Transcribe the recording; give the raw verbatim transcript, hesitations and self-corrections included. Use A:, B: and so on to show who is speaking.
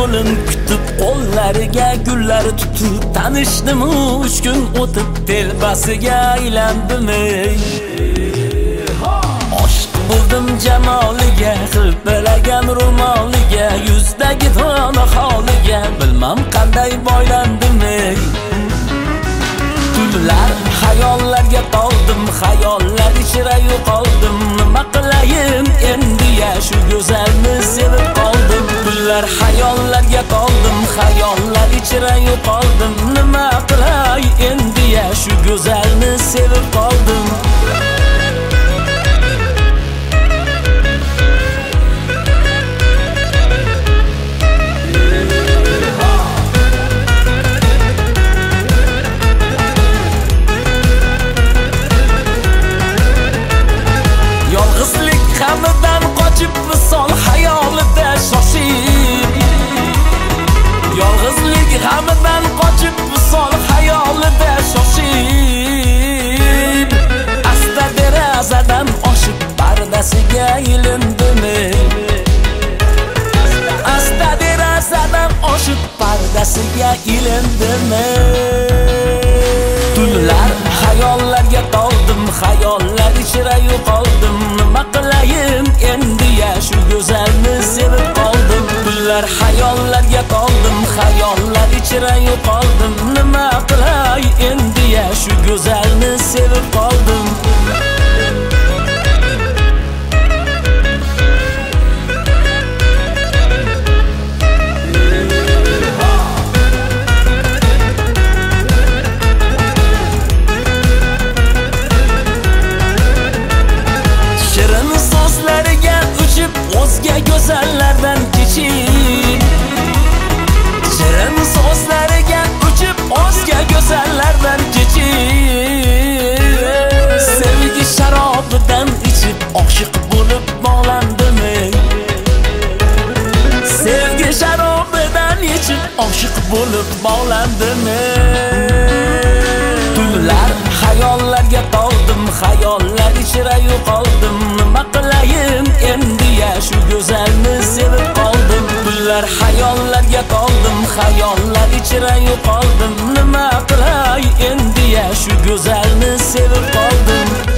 A: yo'lin kutib qo'llariga gullar tutib tanishdim uch kun o'tib telbasiga aylandim oshiq bo'ldim jamoliga hilpiragan ro'moliga yuzdagi tona holiga bilmam qanday boylandim tunlar xayollarga toldim xayollar ichra yo'qoldim nima qilayin endi ya shu go'zalni sevib qoldim tunlar xayollarga toldim xayollar ichra yo'qoldim nima qilay endi ya shu go'zalni sevib qoldim G'amidan qochib misol xayolida shoshib Yolg'izlik g'amidan qochib misol xayolida shoshib Asta derazadan oshib pardasiga ilindim Asta derazadan oshib pardasiga ilindim tunlar xayollarga toldim xayollar ichra yo'qoldim nima qilayin endi ya shu go'zalni sevib qoldim tunlar xayollarga toldim xayollar ichra yo'qoldim nima qilay endi ya shu go'zalni sevib qoldim o'zga go'zallardan kechib shirin so'zlariga uchib o'zga go'zallardan kechib sevgi sharobidan ichib oshiq bo'lib bog'landim sevgi sharobidan ichib oshiq bo'lib bog'landim tunlar xayollarga toldim xayollar ichra yo'qoldim nima qilayin endi ya shu go'zalni sevib qoldim tunlar xayollarga toldim xayollar ichra yo'qoldim nima qilay endi ya shu go'zalni sevib qoldim